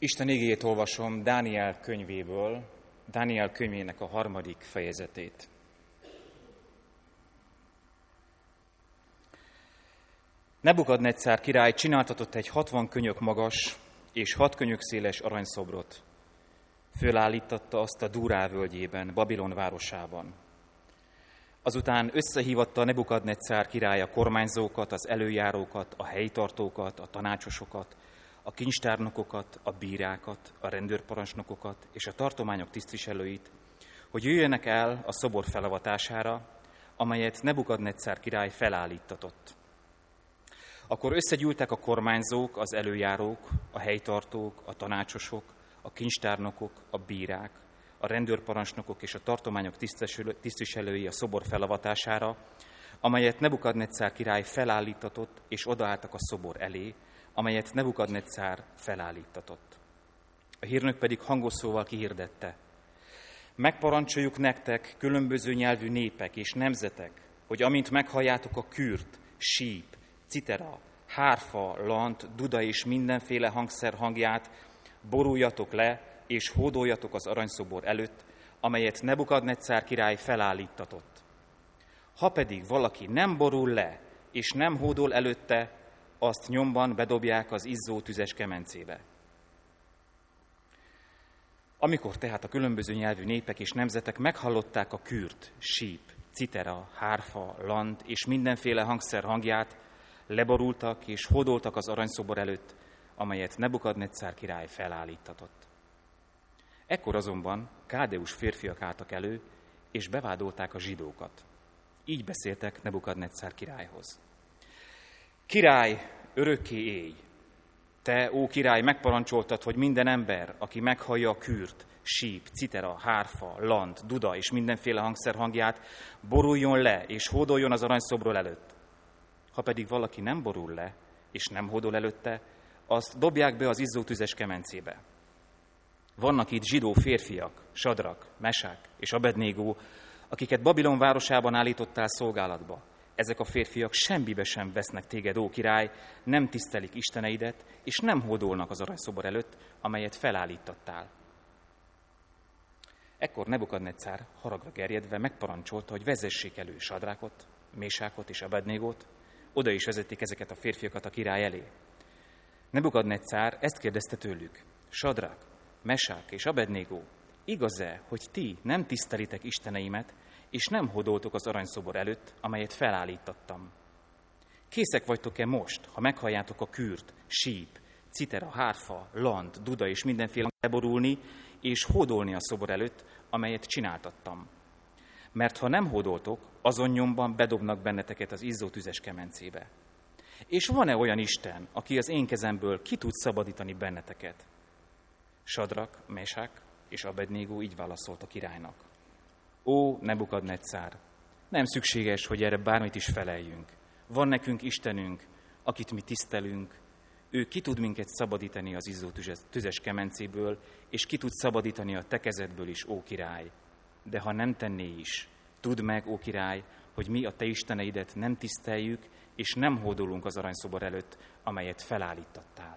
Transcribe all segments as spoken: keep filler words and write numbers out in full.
Isten igéjét olvasom Dániel könyvéből, Dániel könyvének a harmadik fejezetét. Nebukadnetszár király csináltatott egy hatvan könyök magas és hat könyök széles aranyszobrot. Fölállítatta azt a Dúrá völgyében, Babilon városában. Azután összehívatta Nebukadnetszár király a kormányzókat, az előjárókat, a helytartókat, a tanácsosokat, a kincstárnokokat, a bírákat, a rendőrparancsnokokat és a tartományok tisztviselőit, hogy jöjjenek el a szobor felavatására, amelyet Nebukadnetszár király felállíttatott. Akkor összegyűltek a kormányzók, az előjárók, a helytartók, a tanácsosok, a kincstárnokok, a bírák, a rendőrparancsnokok és a tartományok tisztviselői a szobor felavatására, amelyet Nebukadnetszár király felállítatott, és odaálltak a szobor elé, amelyet Nebukadnetszár felállítatott. A hírnök pedig hangos szóval kihirdette: megparancsoljuk nektek, különböző nyelvű népek és nemzetek, hogy amint meghalljátok a kürt, síp, citera, hárfa, lant, duda és mindenféle hangszer hangját, boruljatok le és hódoljatok az aranyszobor előtt, amelyet Nebukadnetszár király felállítatott. Ha pedig valaki nem borul le és nem hódol előtte, azt nyomban bedobják az izzó tüzes kemencébe. Amikor tehát a különböző nyelvű népek és nemzetek meghallották a kürt, síp, citera, hárfa, lant és mindenféle hangszer hangját, leborultak és hódoltak az aranyszobor előtt, amelyet Nebukadnetszár király felállítatott. Ekkor azonban káldeus férfiak álltak elő, és bevádolták a zsidókat. Így beszéltek Nebukadnetszár királyhoz. Király, örökké élj! Te, ó király, megparancsoltad, hogy minden ember, aki meghallja a kürt, síp, citera, hárfa, lant, duda és mindenféle hangszer hangját, boruljon le és hódoljon az aranyszobor előtt. Ha pedig valaki nem borul le és nem hódol előtte, azt dobják be az izzó tüzes kemencébe. Vannak itt zsidó férfiak, Sadrak, Mesák és Abednégó, akiket Babilon városában állítottál szolgálatba. Ezek a férfiak semmibe sem vesznek téged, ó király, nem tisztelik isteneidet, és nem hódolnak az aranyszobor előtt, amelyet felállítattál. Ekkor Nebukadnetszár haragra gerjedve megparancsolta, hogy vezessék elő Sadrákot, Mésákot és Abednégót. Oda is vezették ezeket a férfiakat a király elé. Nebukadnetszár ezt kérdezte tőlük: Sadrák, Mesák és Abednégó, igaz-e, hogy ti nem tisztelitek isteneimet, és nem hódoltok az aranyszobor előtt, amelyet felállítottam? Készek vagytok-e most, ha meghalljátok a kürt, síp, citera, hárfa, lant, duda és mindenféle leborulni, és hódolni a szobor előtt, amelyet csináltattam? Mert ha nem hódoltok, azon nyomban bedobnak benneteket az izzó tüzes kemencébe. És van-e olyan Isten, aki az én kezemből ki tud szabadítani benneteket? Sadrak, Mesák és Abednégó így válaszolt a királynak: Ó, Nebukadnetszár, nem szükséges, hogy erre bármit is feleljünk. Van nekünk Istenünk, akit mi tisztelünk, ő ki tud minket szabadítani az izzó tüzes kemencéből, és ki tud szabadítani a te kezedből is, ó király. De ha nem tenné is, tudd meg, ó király, hogy mi a te isteneidet nem tiszteljük, és nem hódolunk az aranyszobor előtt, amelyet felállítattál.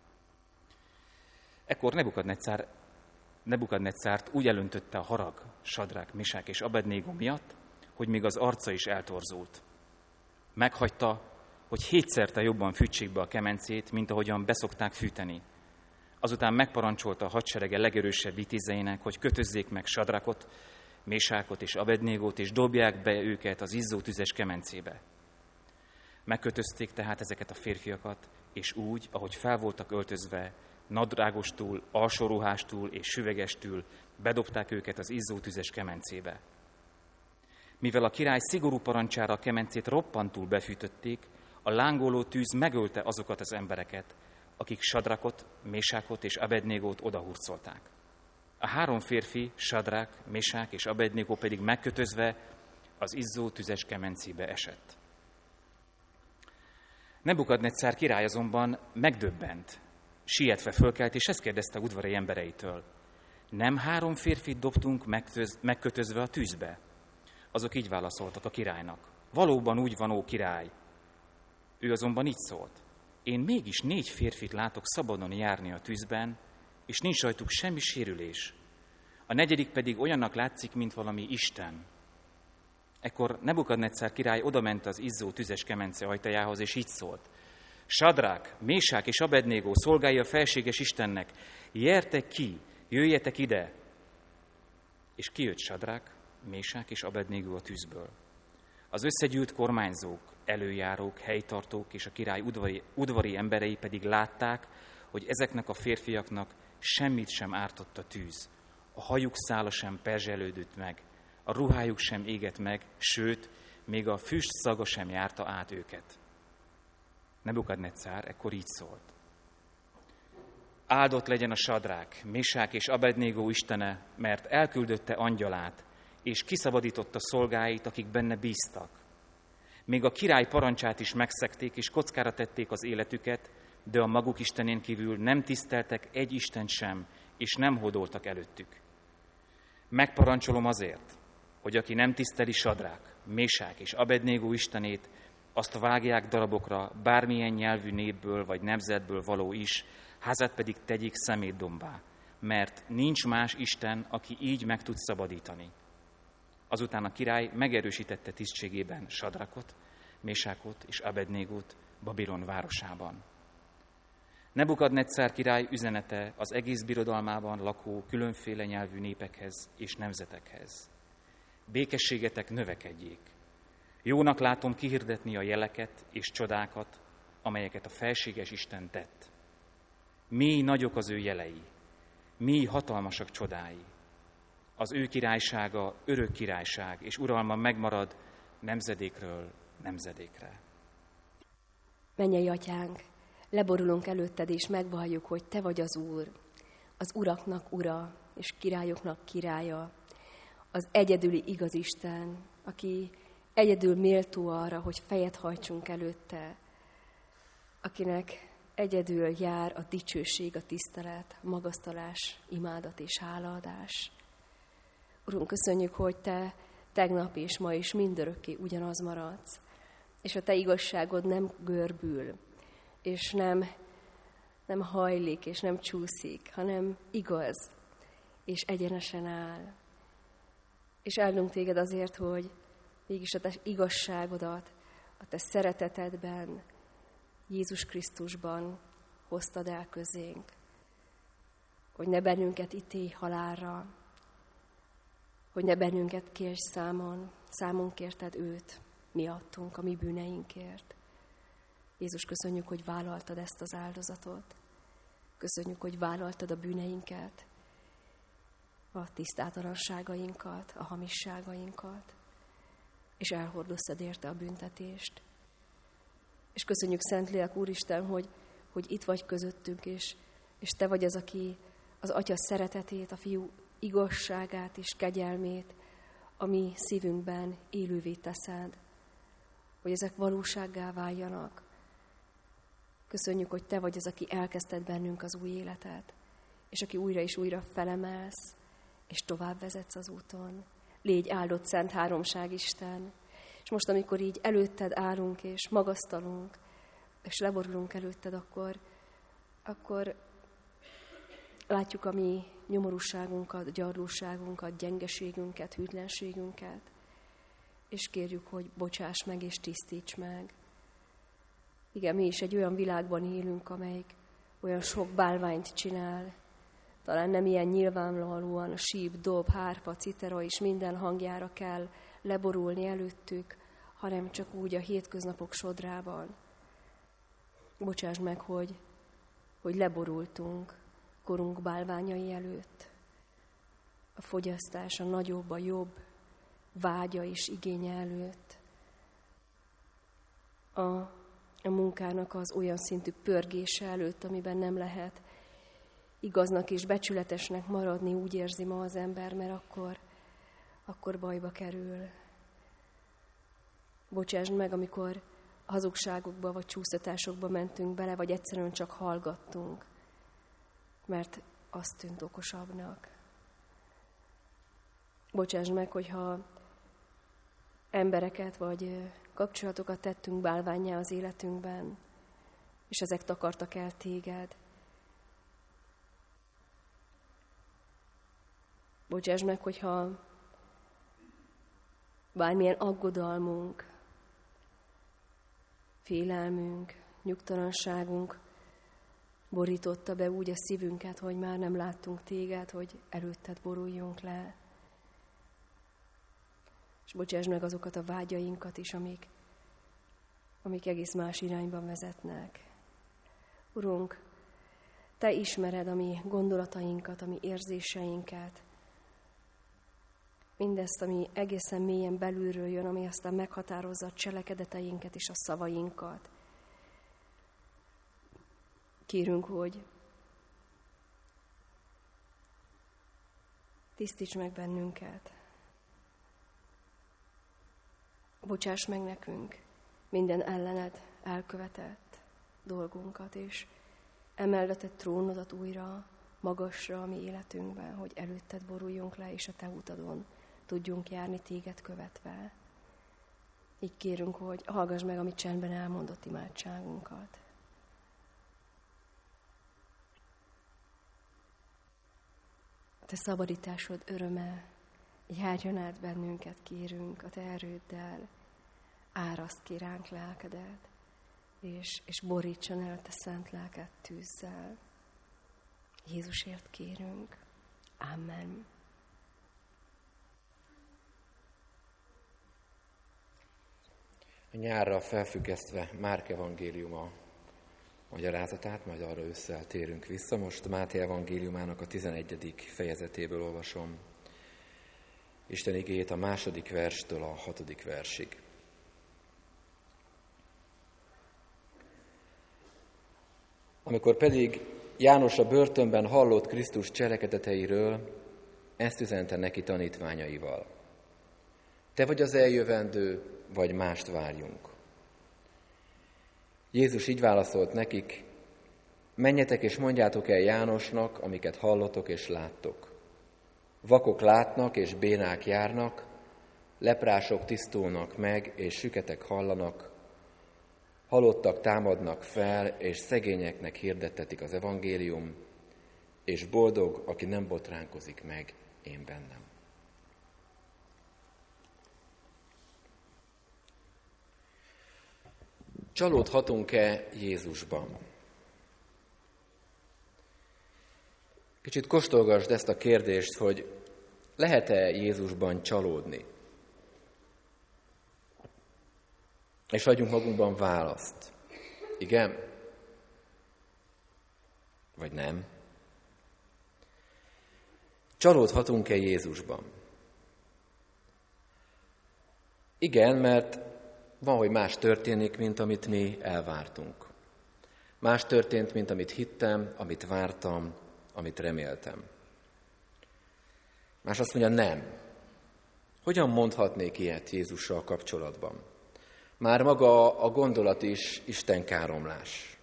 Ekkor Nebukadnetszár, Nebukadnetszárt úgy elöntötte a harag Sadrák, Mesák és Abednégó miatt, hogy még az arca is eltorzult. Meghagyta, hogy hétszerte jobban fűtsék be a kemencét, mint ahogyan beszokták fűteni. Azután megparancsolta a hadserege legerősebb vitézeinek, hogy kötözzék meg Sadrákot, Mésákot és Abednégót, és dobják be őket az izzó tüzes kemencébe. Megkötözték tehát ezeket a férfiakat, és úgy, ahogy fel voltak öltözve, nadrágostól, alsóruhástól és süvegestől bedobták őket az izzó tüzes kemencébe. Mivel a király szigorú parancsára a kemencét roppantul befűtötték, a lángoló tűz megölte azokat az embereket, akik Sadrakot, Mésákot és Abednégót odahurcolták. A három férfi, Sadrák, Mesák és Abednégó pedig megkötözve az izzó tüzes kemencébe esett. Nebukadnetszár király azonban megdöbbent, sietve fölkelt, és ezt kérdezte udvari embereitől: nem három férfit dobtunk megkötöz, megkötözve a tűzbe? Azok így válaszoltak a királynak: valóban úgy van, ó király. Ő azonban így szólt: én mégis négy férfit látok szabadon járni a tűzben, és nincs rajtuk semmi sérülés. A negyedik pedig olyannak látszik, mint valami Isten. Ekkor Nebukadneccár király odament az izzó tüzes kemence ajtajához, és így szólt: Sadrák, Mésák és Abednégó, szolgái a felséges Istennek, gyertek ki, jöjjetek ide! És kijött Sadrák, Mésák és Abednégó a tűzből. Az összegyűlt kormányzók, előjárók, helytartók és a király udvari, udvari emberei pedig látták, hogy ezeknek a férfiaknak semmit sem ártott a tűz. A hajuk szála sem perzselődött meg, a ruhájuk sem égett meg, sőt, még a füst szaga sem járta át őket. Nebukadneccár ekkor így szólt: Áldott legyen a Sadrák, Mésák és Abednégó istene, mert elküldötte angyalát, és kiszabadította szolgáit, akik benne bíztak. Még a király parancsát is megszegték, és kockára tették az életüket, de a maguk istenén kívül nem tiszteltek egy istent sem, és nem hódoltak előttük. Megparancsolom azért, hogy aki nem tiszteli Sadrák, Mésák és Abednégó istenét, azt vágják darabokra, bármilyen nyelvű népből vagy nemzetből való is, házát pedig tegyék szemétdombá, mert nincs más Isten, aki így meg tud szabadítani. Azután a király megerősítette tisztségében Sadrakot, Mésákot és Abednégót Babilon városában. Nebukadneccár király üzenete az egész birodalmában lakó különféle nyelvű népekhez és nemzetekhez. Békességetek növekedjék. Jónak látom kihirdetni a jeleket és csodákat, amelyeket a felséges Isten tett. Mély nagyok az ő jelei, mély hatalmasak csodái. Az ő királysága örök királyság, és uralma megmarad nemzedékről nemzedékre. Mennyei Atyánk, leborulunk előtted, és megvalljuk, hogy te vagy az Úr, az uraknak ura, és királyoknak királya, az egyedüli igaz Isten, aki egyedül méltó arra, hogy fejet hajtsunk előtte, akinek egyedül jár a dicsőség, a tisztelet, a magasztalás, imádat és hálaadás. Urunk, köszönjük, hogy te tegnap és ma is mindörökké ugyanaz maradsz, és a te igazságod nem görbül, és nem, nem hajlik, és nem csúszik, hanem igaz, és egyenesen áll. És áldunk téged azért, hogy mégis a te igazságodat, a te szeretetedben, Jézus Krisztusban hoztad el közénk, hogy ne bennünket ítélj halálra, hogy ne bennünket kérj számon, számon kérted őt, miattunk, a mi bűneinkért. Jézus, köszönjük, hogy vállaltad ezt az áldozatot. Köszönjük, hogy vállaltad a bűneinket, a tisztátalanságainkat, a hamisságainkat, és elhordoztad érte a büntetést. És köszönjük, Szentlélek Úristen, hogy, hogy itt vagy közöttünk, és, és te vagy az, aki az Atya szeretetét, a Fiú igazságát és kegyelmét a mi szívünkben élővé teszed, hogy ezek valósággá váljanak. Köszönjük, hogy te vagy az, aki elkezdted bennünk az új életet, és aki újra és újra felemelsz, és tovább vezetsz az úton. Légy áldott Szent Háromság Isten. És most, amikor így előtted állunk, és magasztalunk, és leborulunk előtted, akkor, akkor látjuk a mi nyomorúságunkat, gyarlóságunkat, gyengeségünket, hűtlenségünket, és kérjük, hogy bocsáss meg és tisztíts meg. Igen, mi is egy olyan világban élünk, amelyik olyan sok bálványt csinál, talán nem ilyen nyilvánvalóan a síp, dob, hárfa, citera és minden hangjára kell leborulni előttük, hanem csak úgy a hétköznapok sodrában. Bocsáss meg, hogy, hogy leborultunk korunk bálványai előtt. A fogyasztás, a nagyobb, a jobb vágya és igénye előtt. A, a munkának az olyan szintű pörgése előtt, amiben nem lehet igaznak és becsületesnek maradni, úgy érzi ma az ember, mert akkor, akkor bajba kerül. Bocsásd meg, amikor hazugságokba vagy csúsztatásokba mentünk bele, vagy egyszerűen csak hallgattunk, mert azt tűnt okosabbnak. Bocsásd meg, hogyha embereket vagy kapcsolatokat tettünk bálvánnyá az életünkben, és ezek takartak el téged. Bocsáss meg, hogyha bármilyen aggodalmunk, félelmünk, nyugtalanságunk borította be úgy a szívünket, hogy már nem láttunk téged, hogy előtted boruljunk le. És bocsáss meg azokat a vágyainkat is, amik, amik egész más irányban vezetnek. Urunk, te ismered a mi gondolatainkat, a mi érzéseinket, mindezt, ami egészen mélyen belülről jön, ami aztán meghatározza a cselekedeteinket és a szavainkat. Kérünk, hogy tisztíts meg bennünket. Bocsáss meg nekünk minden ellened elkövetett dolgunkat, és emeld a te trónodat újra magasra a mi életünkben, hogy előtted boruljunk le, és a te utadon tudjunk járni téged követve. Így kérünk, hogy hallgass meg, amit csendben elmondott imádságunkat. Te szabadításod öröme, járjon át bennünket, kérünk, a te erőddel, áraszt ki ránk lelkedet, és, és borítson el te szent lelked tűzzel. Jézusért kérünk. Amen. A nyárra felfüggesztve Márk evangéliuma magyarázatát, majd arra ősszel térünk vissza. Most Máté evangéliumának a tizenegyedik fejezetéből olvasom Isten igéjét a második verstől a hatodik versig. Amikor pedig János a börtönben hallott Krisztus cselekedeteiről, ezt üzente neki tanítványaival. Te vagy az eljövendő, vagy mást várjunk? Jézus így válaszolt nekik, menjetek és mondjátok el Jánosnak, amiket hallotok és láttok. Vakok látnak és bénák járnak, leprások tisztulnak meg és süketek hallanak, halottak támadnak fel, és szegényeknek hirdettetik az evangélium, és boldog, aki nem botránkozik meg én bennem. Csalódhatunk-e Jézusban? Kicsit kóstolgasd ezt a kérdést, hogy lehet-e Jézusban csalódni? És adjunk magunkban választ. Igen? Vagy nem? Csalódhatunk-e Jézusban? Igen, mert van, hogy más történik, mint amit mi elvártunk. Más történt, mint amit hittem, amit vártam, amit reméltem. Más azt mondja, nem. Hogyan mondhatnék ilyet Jézussal kapcsolatban? Már maga a gondolat is istenkáromlás.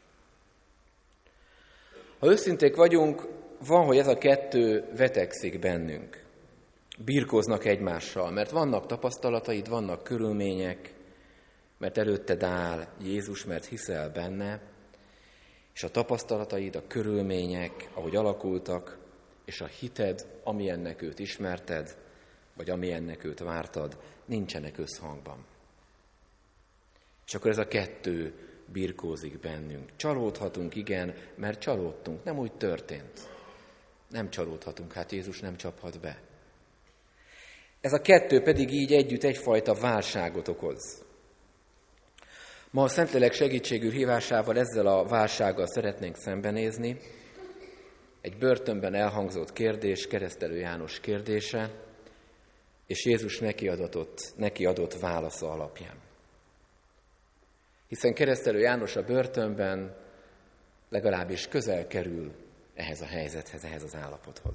Ha őszinték vagyunk, van, hogy ez a kettő vetekszik bennünk. Birkóznak egymással, mert vannak tapasztalataid, vannak körülmények, mert előtted áll Jézus, mert hiszel benne, és a tapasztalataid, a körülmények, ahogy alakultak, és a hited, amilyennek őt ismerted, vagy amilyennek őt vártad, nincsenek összhangban. És akkor ez a kettő birkózik bennünk. Csalódhatunk, igen, mert csalódtunk, nem úgy történt. Nem csalódhatunk, hát Jézus nem csaphat be. Ez a kettő pedig így együtt egyfajta válságot okoz. Ma a Szentlélek segítségű hívásával ezzel a válsággal szeretnénk szembenézni. Egy börtönben elhangzott kérdés, Keresztelő János kérdése, és Jézus neki adott, neki adott válasza alapján. Hiszen Keresztelő János a börtönben legalábbis közel kerül ehhez a helyzethez, ehhez az állapothoz.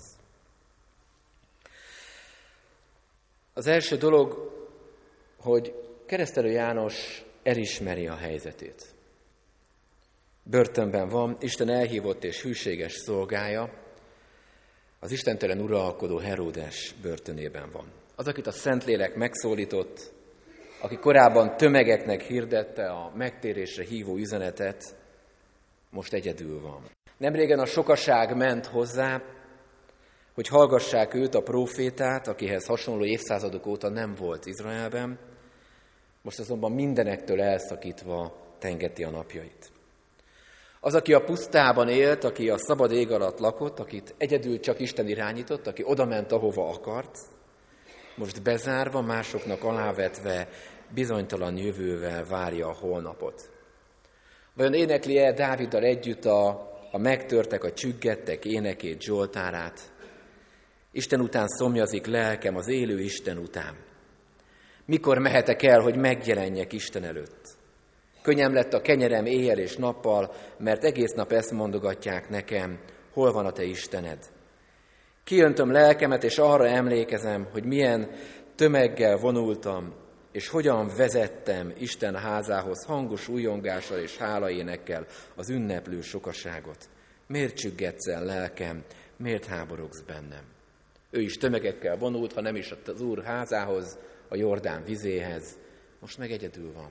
Az első dolog, hogy Keresztelő János elismeri a helyzetét. Börtönben van, Isten elhívott és hűséges szolgája, az istentelen uralkodó Heródes börtönében van. Az, akit a Szentlélek megszólított, aki korábban tömegeknek hirdette a megtérésre hívó üzenetet, most egyedül van. Nemrégen a sokaság ment hozzá, hogy hallgassák őt, a prófétát, akihez hasonló évszázadok óta nem volt Izraelben, most azonban mindenektől elszakítva tengeti a napjait. Az, aki a pusztában élt, aki a szabad ég alatt lakott, akit egyedül csak Isten irányított, aki odament, ahova akart, most bezárva, másoknak alávetve, bizonytalan jövővel várja a holnapot. Vajon énekli-e Dáviddal együtt a, a megtörtek, a csüggettek énekét, zsoltárát? Isten után szomjazik lelkem, az élő Isten után. Mikor mehetek el, hogy megjelenjek Isten előtt? Könnyem lett a kenyerem éjjel és nappal, mert egész nap ezt mondogatják nekem, hol van a te Istened. Kiöntöm lelkemet, és arra emlékezem, hogy milyen tömeggel vonultam, és hogyan vezettem Isten házához hangos újongással és hálaénekkel az ünneplő sokaságot. Miért csüggetsz el, lelkem, miért háborogsz bennem? Ő is tömegekkel vonult, ha nem is az Úr házához, a Jordán vizéhez, most meg egyedül van.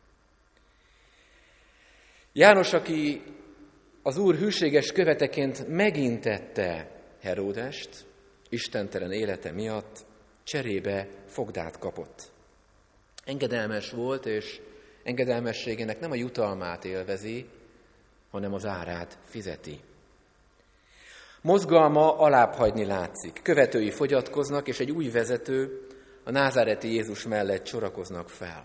János, aki az Úr hűséges követeként megintette Heródest, istentelen élete miatt, cserébe fogdát kapott. Engedelmes volt, és engedelmességének nem a jutalmát élvezi, hanem az árát fizeti. Mozgalma alábbhagyni látszik. Követői fogyatkoznak, és egy új vezető, a názáreti Jézus mellett sorakoznak fel.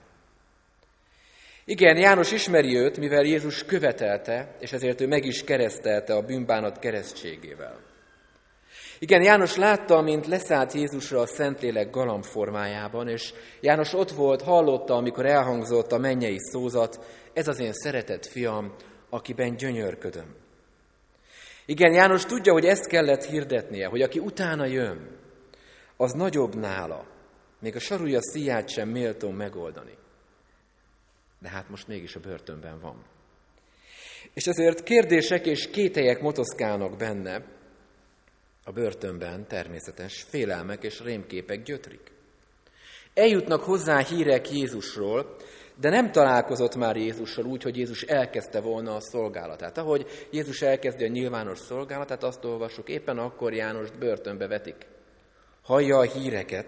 Igen, János ismeri őt, mivel Jézus követelte, és ezért ő meg is keresztelte a bűnbánat keresztségével. Igen, János látta, mint leszállt Jézusra a Szentlélek galamb formájában, és János ott volt, hallotta, amikor elhangzott a mennyei szózat, ez az én szeretett fiam, akiben gyönyörködöm. Igen, János tudja, hogy ezt kellett hirdetnie, hogy aki utána jön, az nagyobb nála, még a sarúja szíját sem méltó megoldani. De hát most mégis a börtönben van. És ezért kérdések és kételyek motoszkálnak benne, a börtönben természetes félelmek és rémképek gyötrik. Eljutnak hozzá hírek Jézusról, de nem találkozott már Jézussal úgy, hogy Jézus elkezdte volna a szolgálatát. Ahogy Jézus elkezdi a nyilvános szolgálatát, azt olvassuk, éppen akkor Jánost börtönbe vetik. Hallja a híreket,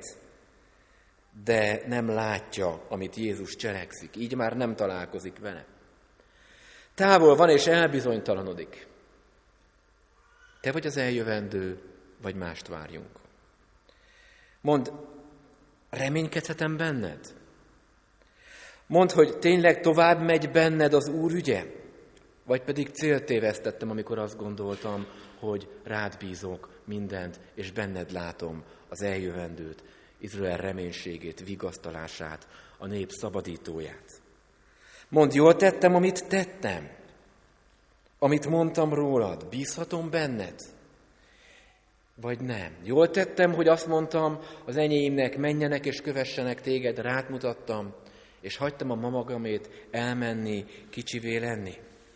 de nem látja, amit Jézus cselekszik. Így már nem találkozik vele. Távol van és elbizonytalanodik. Te vagy az eljövendő, vagy mást várjunk. Mondd, reménykedhetem benned? Mondd, hogy tényleg tovább megy benned az Úr ügye? Vagy pedig célt tévesztettem, amikor azt gondoltam, hogy rád bízok mindent, és benned látom az eljövendőt, Izrael reménységét, vigasztalását, a nép szabadítóját. Mondd, jól tettem, amit tettem? Amit mondtam rólad, bízhatom benned? Vagy nem? Jól tettem, hogy azt mondtam az enyéimnek, menjenek és kövessenek téged, rád mutattam, és hagytam a mamagamét elmenni, kicsivé lenni?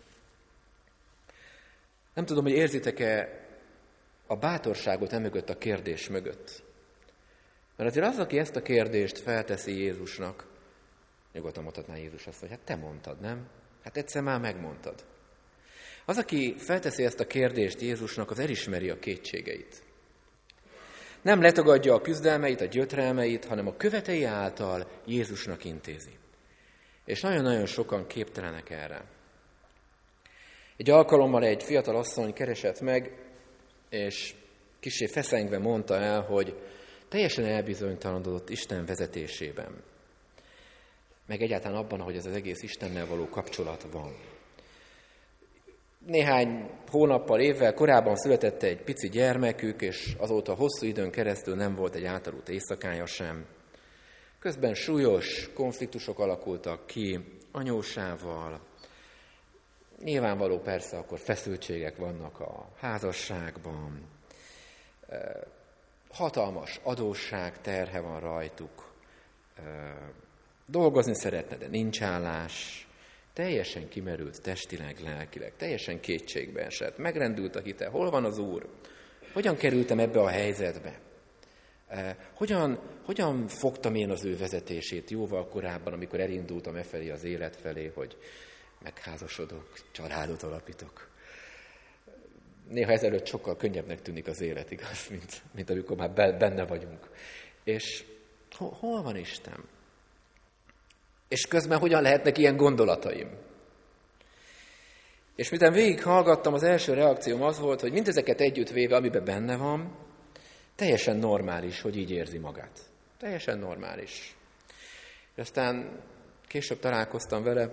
Nem tudom, hogy érzitek-e a bátorságot emögött, a kérdés mögött. Mert azért az, aki ezt a kérdést felteszi Jézusnak, nyugodtan mondhatná Jézus azt, hogy hát te mondtad, nem? Hát egyszer már megmondtad. Az, aki felteszi ezt a kérdést Jézusnak, az elismeri a kétségeit. Nem letagadja a küzdelmeit, a gyötrelmeit, hanem a követei által Jézusnak intézi. És nagyon-nagyon sokan képtelenek erre. Egy alkalommal egy fiatal asszony keresett meg, és kissé feszengve mondta el, hogy teljesen elbizonytalanodott Isten vezetésében. Meg egyáltalán abban, hogy ez az egész Istennel való kapcsolat van. Néhány hónappal, évvel korábban született egy pici gyermekük, és azóta hosszú időn keresztül nem volt egy átaludt éjszakája sem. Közben súlyos konfliktusok alakultak ki anyósával. Nyilvánvaló persze, akkor feszültségek vannak a házasságban. Hatalmas adósság terhe van rajtuk. Dolgozni szeretne, de nincs állás. Teljesen kimerült testileg, lelkileg, teljesen kétségbe esett. Megrendült a hite. Hol van az Úr? Hogyan kerültem ebbe a helyzetbe? Hogyan, hogyan fogtam én az ő vezetését jóval korábban, amikor elindultam e felé az élet felé, hogy megházasodok, családot alapítok? néha ezelőtt sokkal könnyebbnek tűnik az élet, igaz, mint, mint amikor már benne vagyunk. És hol, hol van Isten? És közben hogyan lehetnek ilyen gondolataim? És miután végighallgattam, az első reakcióm az volt, hogy mindezeket együtt véve, amiben benne van, teljesen normális, hogy így érzi magát. Teljesen normális. És aztán később találkoztam vele,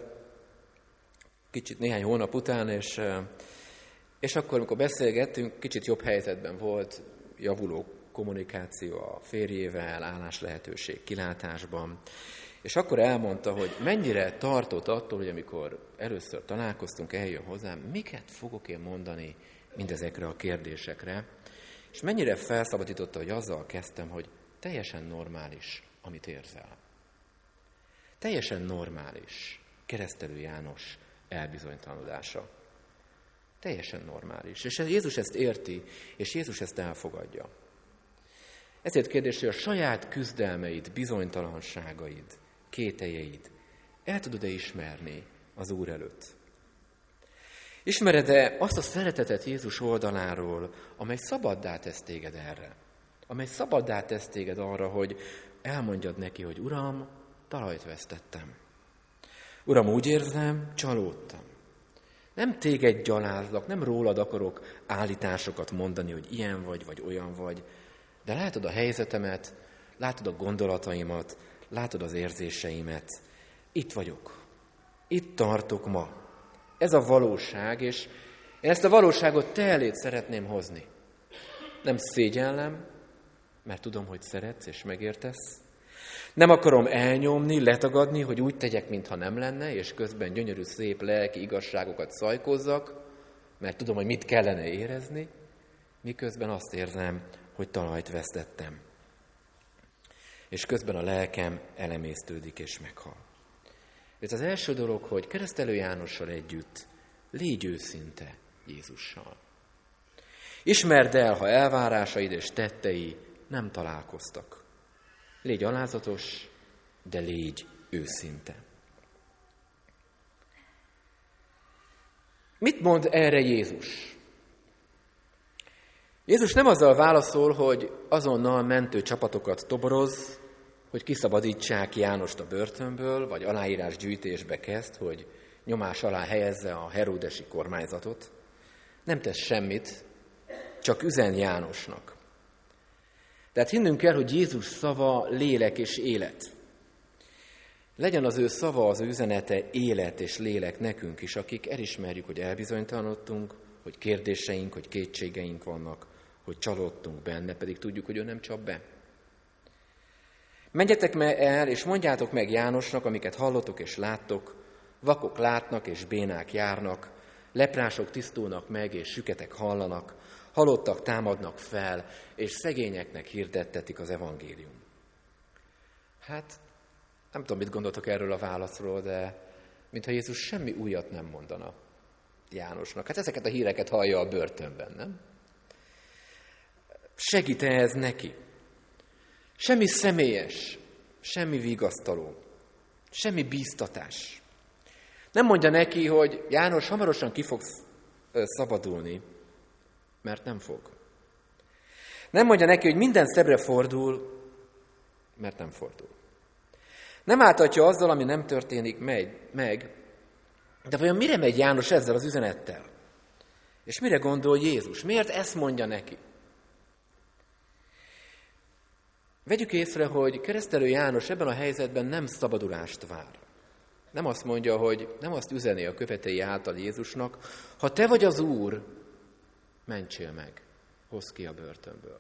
kicsit néhány hónap után, és, és akkor, amikor beszélgettünk, kicsit jobb helyzetben volt, javuló kommunikáció a férjével, álláslehetőség kilátásban, és akkor elmondta, hogy mennyire tartott attól, hogy amikor először találkoztunk, eljön hozzám, miket fogok én mondani mindezekre a kérdésekre, és mennyire felszabadította, hogy azzal kezdtem, hogy teljesen normális, amit érzel. Teljesen normális Keresztelő János elbizonytalanodása. Teljesen normális. És Jézus ezt érti, és Jézus ezt elfogadja. Ezért kérdés, hogy a saját küzdelmeid, bizonytalanságaid, kételjeid el tudod-e ismerni az Úr előtt? Ismered-e azt a szeretetet Jézus oldaláról, amely szabaddá tesz téged erre? Amely szabaddá tesz téged arra, hogy elmondjad neki, hogy Uram, talajt vesztettem. Uram, úgy érzem, csalódtam. Nem téged gyalázlak, nem rólad akarok állításokat mondani, hogy ilyen vagy, vagy olyan vagy, de látod a helyzetemet, látod a gondolataimat, látod az érzéseimet. Itt vagyok. Itt tartok ma. Ez a valóság, és én ezt a valóságot te eléd szeretném hozni. Nem szégyellem, mert tudom, hogy szeretsz és megértesz. Nem akarom elnyomni, letagadni, hogy úgy tegyek, mintha nem lenne, és közben gyönyörű, szép lelki igazságokat szajkozzak, mert tudom, hogy mit kellene érezni, miközben azt érzem, hogy talajt vesztettem. És közben a lelkem elemésztődik és meghal. Ez az első dolog, hogy Keresztelő Jánossal együtt légy őszinte Jézussal. Ismerd el, ha elvárásaid és tettei nem találkoztak. Légy alázatos, de légy őszinte. Mit mond erre Jézus? Jézus nem azzal válaszol, hogy azonnal mentő csapatokat toboroz, hogy kiszabadítsák Jánost a börtönből, vagy aláírásgyűjtésbe kezd, hogy nyomás alá helyezze a heródesi kormányzatot. Nem tesz semmit, csak üzen Jánosnak. Tehát hinnünk kell, hogy Jézus szava lélek és élet. Legyen az ő szava, az ő üzenete élet és lélek nekünk is, akik elismerjük, hogy elbizonytalanodtunk, hogy kérdéseink, hogy kétségeink vannak, hogy csalódtunk benne, pedig tudjuk, hogy ő nem csap be. Menjetek el, és mondjátok meg Jánosnak, amiket hallottok és láttok, vakok látnak és bénák járnak, leprások tisztulnak meg és süketek hallanak, halottak támadnak fel, és szegényeknek hirdettetik az evangélium. Hát, nem tudom, mit gondoltok erről a válaszról, de mintha Jézus semmi újat nem mondana Jánosnak. Hát ezeket a híreket hallja a börtönben, nem? Segít-e ez neki? Semmi személyes, semmi vigasztaló, semmi bíztatás. Nem mondja neki, hogy János, hamarosan ki fogsz szabadulni, mert nem fog. Nem mondja neki, hogy minden szebbre fordul, mert nem fordul. Nem áltatja azzal, ami nem történik meg, de vajon mire megy János ezzel az üzenettel? És mire gondol Jézus? Miért ezt mondja neki? Vegyük észre, hogy Keresztelő János ebben a helyzetben nem szabadulást vár. Nem azt mondja, hogy nem azt üzeni a követői által Jézusnak, ha te vagy az Úr, mentsél meg, hozz ki a börtönből.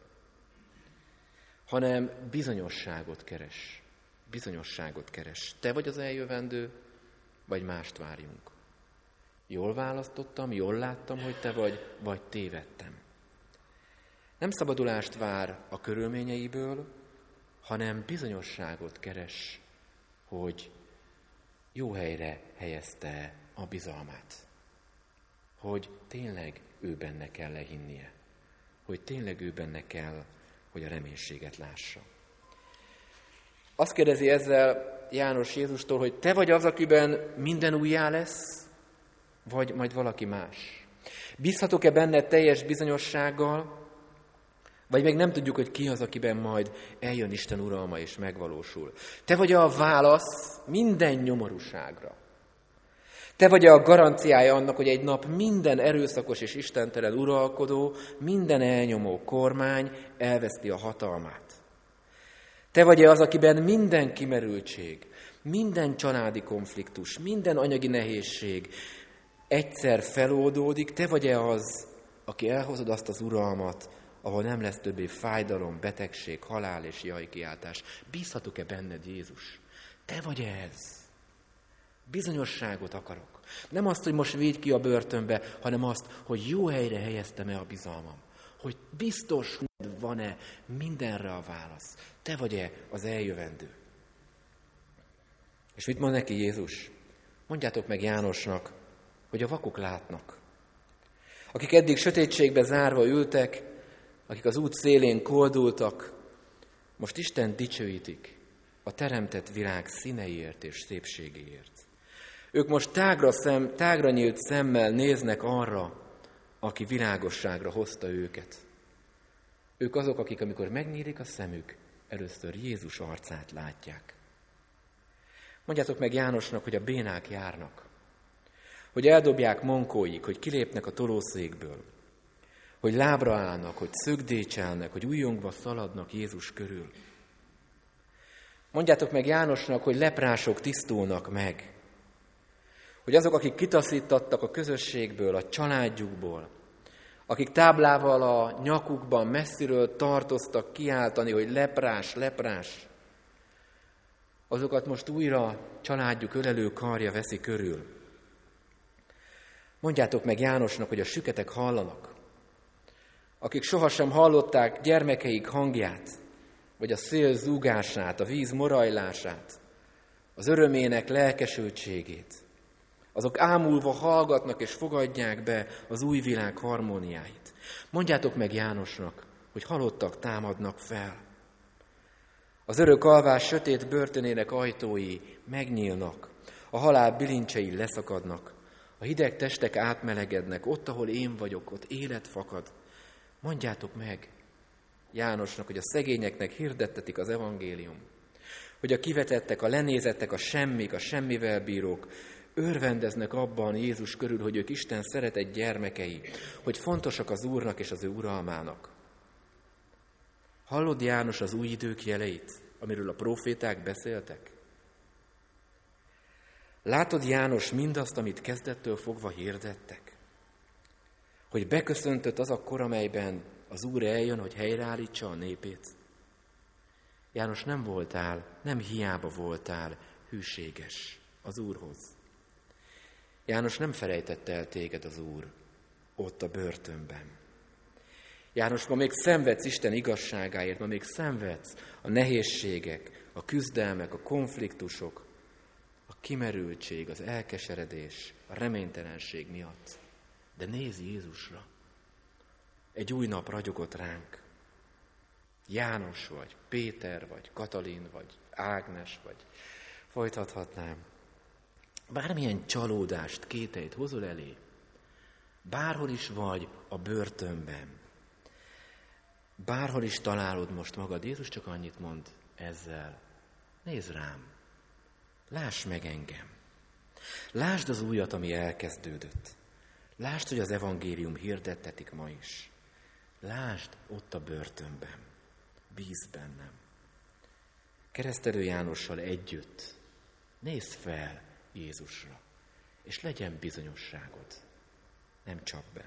Hanem bizonyosságot keres. Bizonyosságot keres. Te vagy az eljövendő, vagy mást várjunk. Jól választottam, jól láttam, hogy te vagy, vagy tévedtem. Nem szabadulást vár a körülményeiből, hanem bizonyosságot keres, hogy jó helyre helyezte a bizalmát. Hogy tényleg ő benne kell lehinnie. Hogy tényleg ő benne kell, hogy a reménységet lássa. Azt kérdezi ezzel János Jézustól, hogy te vagy az, akiben minden újjá lesz, vagy majd valaki más. Bízhatok-e benne teljes bizonyossággal, vagy még nem tudjuk, hogy ki az, akiben majd eljön Isten uralma és megvalósul. Te vagy a válasz minden nyomorúságra. Te vagy a garanciája annak, hogy egy nap minden erőszakos és istentelen uralkodó, minden elnyomó kormány elveszti a hatalmát. Te vagy az, akiben minden kimerültség, minden családi konfliktus, minden anyagi nehézség egyszer feloldódik. Te vagy-e az, aki elhozod azt az uralmat, ahol nem lesz többé fájdalom, betegség, halál és jajkiáltás. Bízhatok-e benned, Jézus? Te vagy ez. Bizonyosságot akarok. Nem azt, hogy most védj ki a börtönbe, hanem azt, hogy jó helyre helyeztem-e a bizalmam. Hogy biztos van-e mindenre a válasz. Te vagy-e az eljövendő. És mit mond neki Jézus? Mondjátok meg Jánosnak, hogy a vakok látnak. Akik eddig sötétségbe zárva ültek, akik az út szélén koldultak, most Isten dicsőítik a teremtett világ színeiért és szépségéért. Ők most tágra, szem, tágra nyílt szemmel néznek arra, aki világosságra hozta őket. Ők azok, akik, amikor megnyílik a szemük, először Jézus arcát látják. Mondjátok meg Jánosnak, hogy a bénák járnak, hogy eldobják mankóik, hogy kilépnek a tolószékből, hogy lábra állnak, hogy szögdécselnek, hogy újjongva szaladnak Jézus körül. Mondjátok meg Jánosnak, hogy leprások tisztulnak meg, hogy azok, akik kitaszítottak a közösségből, a családjukból, akik táblával a nyakukban messziről tartoztak kiáltani, hogy leprás, leprás, azokat most újra családjuk ölelő karja veszi körül. Mondjátok meg Jánosnak, hogy a süketek hallanak, akik sohasem hallották gyermekeik hangját, vagy a szél zúgását, a víz morajlását, az örömének lelkesültségét, azok ámulva hallgatnak és fogadják be az új világ harmóniáit. Mondjátok meg Jánosnak, hogy halottak támadnak fel. Az örök alvás sötét börtönének ajtói megnyílnak, a halál bilincsei leszakadnak, a hideg testek átmelegednek, ott, ahol én vagyok, ott élet fakad. Mondjátok meg Jánosnak, hogy a szegényeknek hirdettetik az evangélium, hogy a kivetettek, a lenézettek, a semmik, a semmivel bírók örvendeznek abban Jézus körül, hogy ők Isten szeretett gyermekei, hogy fontosak az Úrnak és az ő uralmának. Hallod, János, az új idők jeleit, amiről a próféták beszéltek? Látod, János, mindazt, amit kezdettől fogva hirdettek? Hogy beköszöntött az a kor, amelyben az Úr eljön, hogy helyreállítsa a népét? János, nem voltál, nem hiába voltál hűséges az Úrhoz. János, nem felejtette el téged az Úr ott a börtönben. János, ma még szenvedsz Isten igazságáért, ma még szenvedsz a nehézségek, a küzdelmek, a konfliktusok, a kimerültség, az elkeseredés, a reménytelenség miatt. De nézz Jézusra. Egy új nap ragyogott ránk. János vagy, Péter vagy, Katalin vagy, Ágnes vagy, folytathatnám. Bármilyen csalódást, kételyt hozol elé, bárhol is vagy a börtönben, bárhol is találod most magad, Jézus csak annyit mond ezzel: nézd rám, láss meg engem, lásd az újat, ami elkezdődött, lásd, hogy az evangélium hirdettetik ma is, lásd ott a börtönben, bízz bennem. Keresztelő Jánossal együtt nézz fel Jézusra, és legyen bizonyosságod, nem csap be.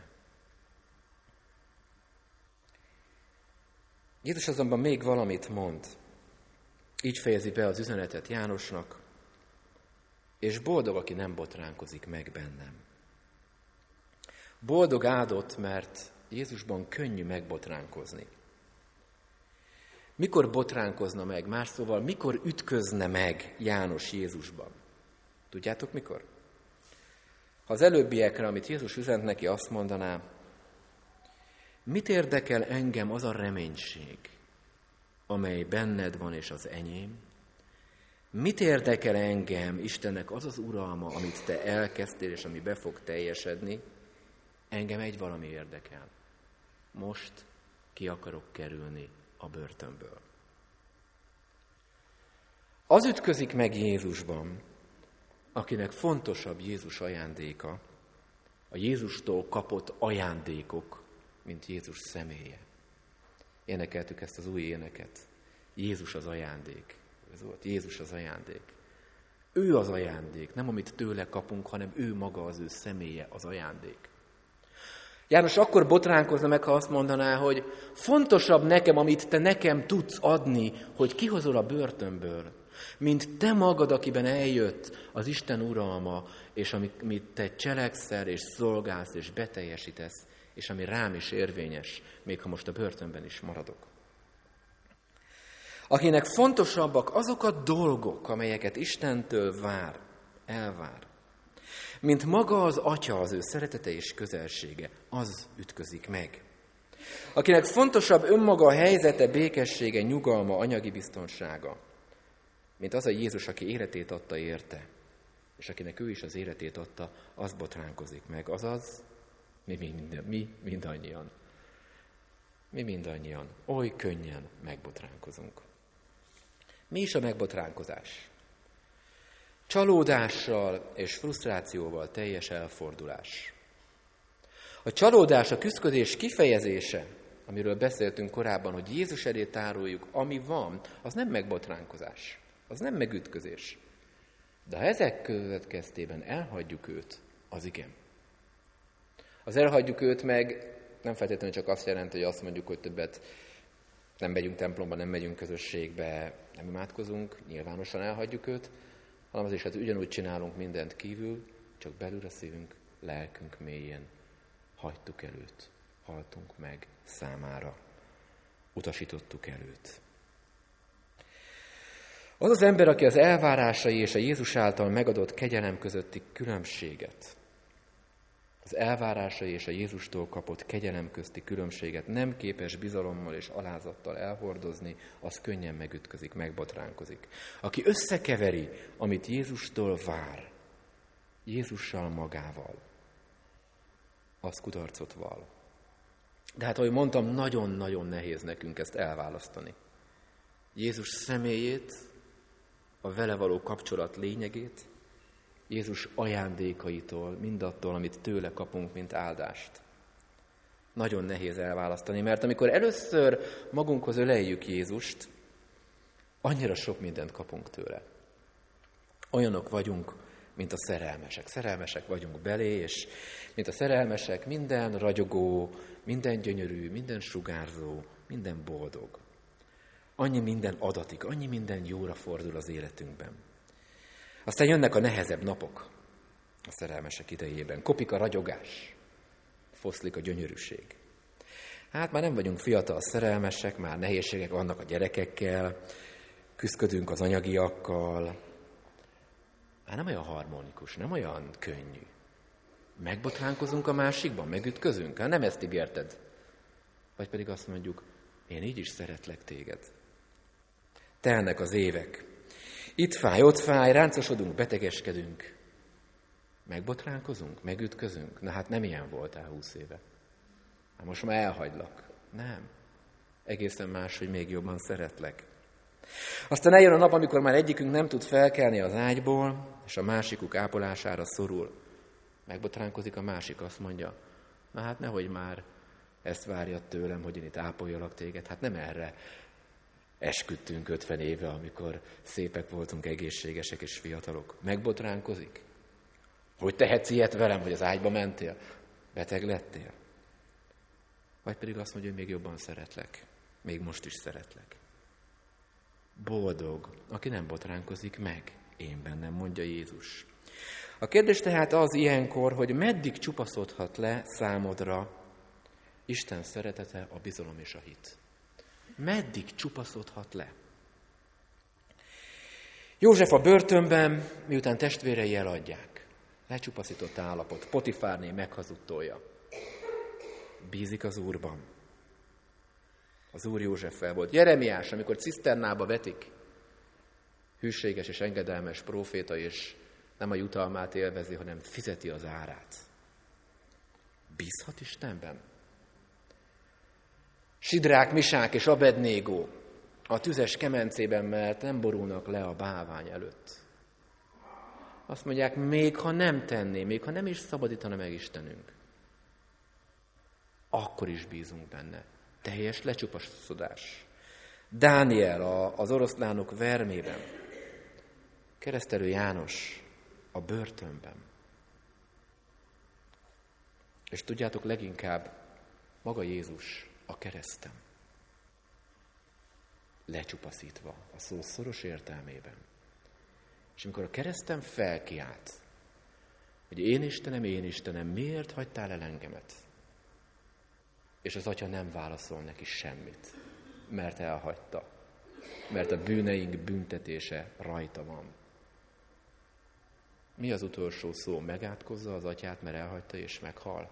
Jézus azonban még valamit mond. Így fejezi be az üzenetet Jánosnak: és boldog, aki nem botránkozik meg bennem. Boldog, áldott, mert Jézusban könnyű megbotránkozni. Mikor botránkozna meg? Más szóval, mikor ütközne meg János Jézusban? Tudjátok mikor? Ha az előbbiekre, amit Jézus üzent neki, azt mondaná: mit érdekel engem az a reménység, amely benned van és az enyém? Mit érdekel engem Istennek az az uralma, amit te elkezdtél és ami be fog teljesedni? Engem egy valami érdekel. Most ki akarok kerülni a börtönből. Az ütközik meg Jézusban, akinek fontosabb Jézus ajándéka, a Jézustól kapott ajándékok, mint Jézus személye. Énekeltük ezt az új éneket. Jézus az ajándék. Ez volt, Jézus az ajándék. Ő az ajándék, nem amit tőle kapunk, hanem ő maga, az ő személye az ajándék. János akkor botránkozna meg, ha azt mondaná, hogy fontosabb nekem, amit te nekem tudsz adni, hogy kihozol a börtönből, mint te magad, akiben eljött az Isten uralma, és amit te cselekszel, és szolgálsz, és beteljesítesz, és ami rám is érvényes, még ha most a börtönben is maradok. Akinek fontosabbak azok a dolgok, amelyeket Istentől vár, elvár, mint maga az Atya, az ő szeretete és közelsége, az ütközik meg. Akinek fontosabb önmaga a helyzete, békessége, nyugalma, anyagi biztonsága, mint az a Jézus, aki életét adta érte, és akinek ő is az életét adta, az botránkozik meg. Azaz, mi, mind, mi mindannyian. Mi mindannyian oly könnyen megbotránkozunk. Mi is a megbotránkozás? Csalódással és frusztrációval teljes elfordulás. A csalódás, a küszködés kifejezése, amiről beszéltünk korábban, hogy Jézus elé tároljuk, ami van, az nem megbotránkozás, az nem megütközés. De ha ezek következtében elhagyjuk őt, az igen. Az elhagyjuk őt meg nem feltétlenül csak azt jelenti, hogy azt mondjuk, hogy többet nem megyünk templomba, nem megyünk közösségbe, nem imádkozunk, nyilvánosan elhagyjuk őt, hanem az is, hogy ugyanúgy csinálunk mindent kívül, csak belül a szívünk, lelkünk mélyén hagytuk el őt, haltunk meg számára, utasítottuk el őt. Az az ember, aki az elvárásai és a Jézus által megadott kegyelem közötti különbséget, az elvárásai és a Jézustól kapott kegyelem közti különbséget nem képes bizalommal és alázattal elhordozni, az könnyen megütközik, megbotránkozik. Aki összekeveri, amit Jézustól vár, Jézussal magával, az kudarcot val. De hát, ahogy mondtam, nagyon-nagyon nehéz nekünk ezt elválasztani. Jézus személyét, a vele való kapcsolat lényegét, Jézus ajándékaitól, mindattól, amit tőle kapunk, mint áldást. Nagyon nehéz elválasztani, mert amikor először magunkhoz öleljük Jézust, annyira sok mindent kapunk tőle. Olyanok vagyunk, mint a szerelmesek. Szerelmesek vagyunk belé, és mint a szerelmesek minden ragyogó, minden gyönyörű, minden sugárzó, minden boldog. Annyi minden adatik, annyi minden jóra fordul az életünkben. Aztán jönnek a nehezebb napok a szerelmesek idejében. Kopik a ragyogás, foszlik a gyönyörűség. Hát már nem vagyunk fiatal szerelmesek, már nehézségek vannak a gyerekekkel, küszködünk az anyagiakkal. Hát nem olyan harmonikus, nem olyan könnyű. Megbotránkozunk a másikban, megütközünk? Hát nem ezt ígérted. Vagy pedig azt mondjuk, én így is szeretlek téged. Telnek az évek. Itt fáj, ott fáj, ráncosodunk, betegeskedünk. Megbotránkozunk, megütközünk? Na hát nem ilyen voltál húsz éve. Hát most már elhagylak. Nem. Egészen más, hogy még jobban szeretlek. Aztán eljön a nap, amikor már egyikünk nem tud felkelni az ágyból, és a másikuk ápolására szorul. Megbotránkozik a másik, azt mondja, na hát nehogy már ezt várjad tőlem, hogy én itt ápoljalak téged. Hát nem erre esküdtünk ötven éve, amikor szépek voltunk, egészségesek és fiatalok. Megbotránkozik? Hogy tehetsz ilyet velem, hogy az ágyba mentél? Beteg lettél? Vagy pedig azt mondja, hogy még jobban szeretlek. Még most is szeretlek. Boldog, aki nem botránkozik meg. Én bennem, mondja Jézus. A kérdés tehát az ilyenkor, hogy meddig csupaszodhat le számodra Isten szeretete, a bizalom és a hit. Meddig csupaszodhat le? József a börtönben, miután testvérei eladják, lecsupaszított állapot, Potifárné meghazudtolja. Bízik az Úrban. Az Úr Józseffel volt. Jeremiás, amikor ciszternába vetik, hűséges és engedelmes próféta, és nem a jutalmát élvezi, hanem fizeti az árát. Bízhat Istenben? Sidrák, Misák és Abednégó a tüzes kemencében, mert nem borulnak le a bálvány előtt. Azt mondják, még ha nem tenné, még ha nem is szabadítana meg Istenünk, akkor is bízunk benne. Teljes lecsupaszodás. Dániel az oroszlánok vermében, Keresztelő János a börtönben. És tudjátok, leginkább maga Jézus a kereszten. Lecsupaszítva a szó szoros értelmében. És amikor a kereszten felkiált, hogy én Istenem, én Istenem, miért hagytál el engemet? És az Atya nem válaszol neki semmit, mert elhagyta. Mert a bűneink büntetése rajta van. Mi az utolsó szó? Megátkozza az Atyát, mert elhagyta és meghal?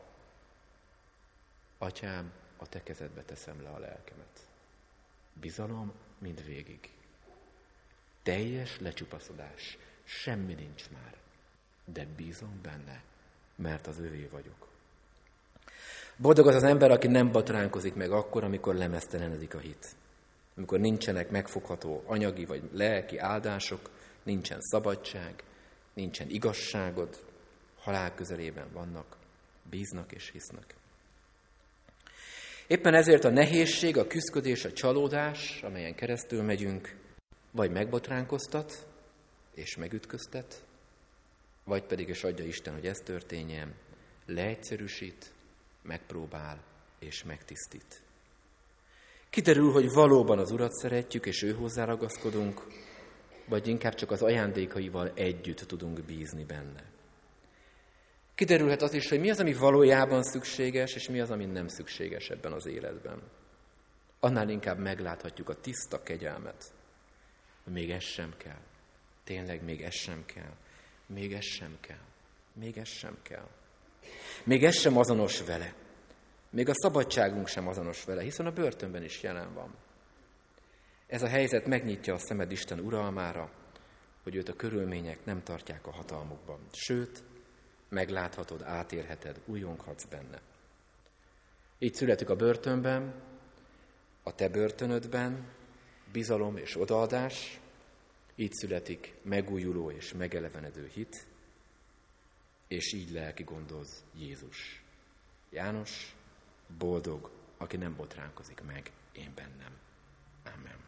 Atyám, a te kezedbe teszem le a lelkemet. Bizalom mindvégig. Teljes lecsupaszodás. Semmi nincs már. De bízom benne, mert az övé vagyok. Boldog az az ember, aki nem batránkozik meg akkor, amikor lemeztelenedik a hit. Amikor nincsenek megfogható anyagi vagy lelki áldások, nincsen szabadság, nincsen igazságod, halál közelében vannak, bíznak és hisznek. Éppen ezért a nehézség, a küszködés, a csalódás, amelyen keresztül megyünk, vagy megbotránkoztat és megütköztet, vagy pedig is adja Isten, hogy ez történjen, leegyszerűsít, megpróbál és megtisztít. Kiderül, hogy valóban az Urat szeretjük, és ő hozzá ragaszkodunk, vagy inkább csak az ajándékaival együtt tudunk bízni benne. Kiderülhet az is, hogy mi az, ami valójában szükséges, és mi az, ami nem szükséges ebben az életben. Annál inkább megláthatjuk a tiszta kegyelmet. Még ez sem kell. Tényleg még ez sem kell. Még ez sem kell. Még ez sem kell. Még ez sem azonos vele. Még a szabadságunk sem azonos vele, hiszen a börtönben is jelen van. Ez a helyzet megnyitja a szemed Isten uralmára, hogy őt a körülmények nem tartják a hatalmukban. Sőt, megláthatod, átérheted, újonghatsz benne. Így születik a börtönben, a te börtönödben bizalom és odaadás, így születik megújuló és megelevenedő hit, és így lelki gondoz Jézus. János, boldog, aki nem botránkozik meg, én bennem. Amen.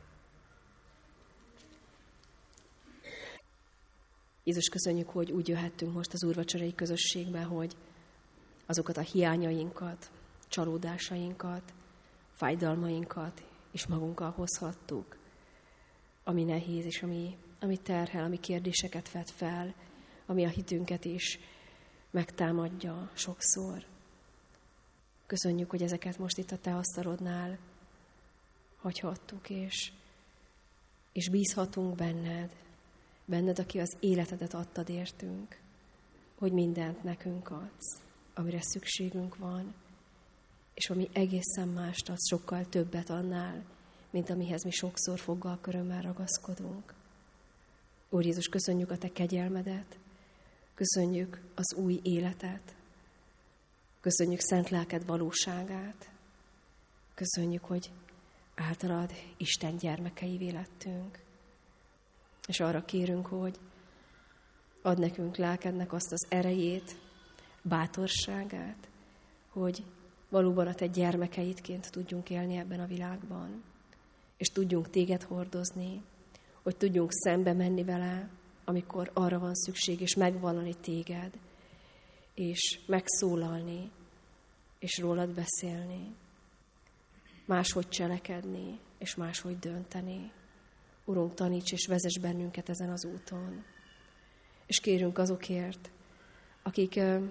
Jézus, köszönjük, hogy úgy jöhettünk most az úrvacsorai közösségbe, hogy azokat a hiányainkat, csalódásainkat, fájdalmainkat is magunkkal hozhattuk, ami nehéz és ami, ami terhel, ami kérdéseket vet fel, ami a hitünket is megtámadja sokszor. Köszönjük, hogy ezeket most itt a te asztalodnál hagyhattuk, és, és bízhatunk benned, benned, aki az életedet adtad értünk, hogy mindent nekünk adsz, amire szükségünk van, és ami egészen mást adsz, sokkal többet annál, mint amihez mi sokszor foggal körömmel ragaszkodunk. Úr Jézus, köszönjük a te kegyelmedet, köszönjük az új életet, köszönjük szent lelked valóságát, köszönjük, hogy általad Isten gyermekeivé lettünk. És arra kérünk, hogy add nekünk lelkednek azt az erejét, bátorságát, hogy valóban a te gyermekeidként tudjunk élni ebben a világban, és tudjunk téged hordozni, hogy tudjunk szembe menni vele, amikor arra van szükség, és megvallani téged, és megszólalni, és rólad beszélni, máshogy cselekedni, és máshogy dönteni. Urunk, taníts és vezess bennünket ezen az úton. És kérünk azokért, akik ö,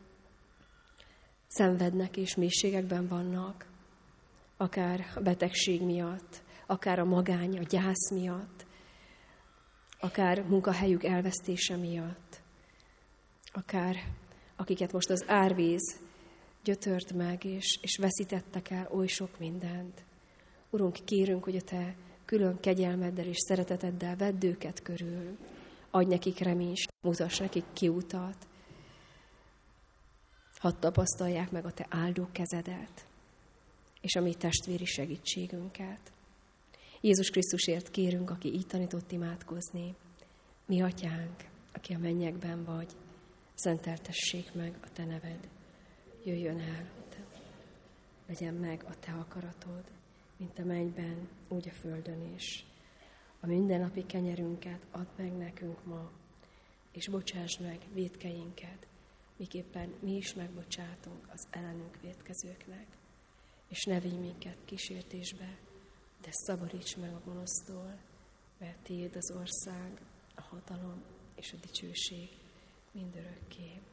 szenvednek és mélységekben vannak, akár a betegség miatt, akár a magány, a gyász miatt, akár munkahelyük elvesztése miatt, akár akiket most az árvíz gyötört meg, és, és veszítettek el oly sok mindent. Urunk, kérünk, hogy a te külön kegyelmeddel és szereteteddel vedd őket körül, adj nekik reményt, mutass nekik kiutat. Hadd tapasztalják meg a te áldó kezedet, és a mi testvéri segítségünket. Jézus Krisztusért kérünk, aki így tanított imádkozni. Mi atyánk, aki a mennyekben vagy, szenteltessék meg a te neved. Jöjjön el, legyen meg a te akaratod, mint a mennyben, úgy a földön is. A mindennapi kenyerünket add meg nekünk ma, és bocsásd meg vétkeinket, miképpen mi is megbocsátunk az ellenünk vétkezőknek. És ne vigy minket kísértésbe, de szabadíts meg a gonosztól, mert tiéd az ország, a hatalom és a dicsőség mindörökké.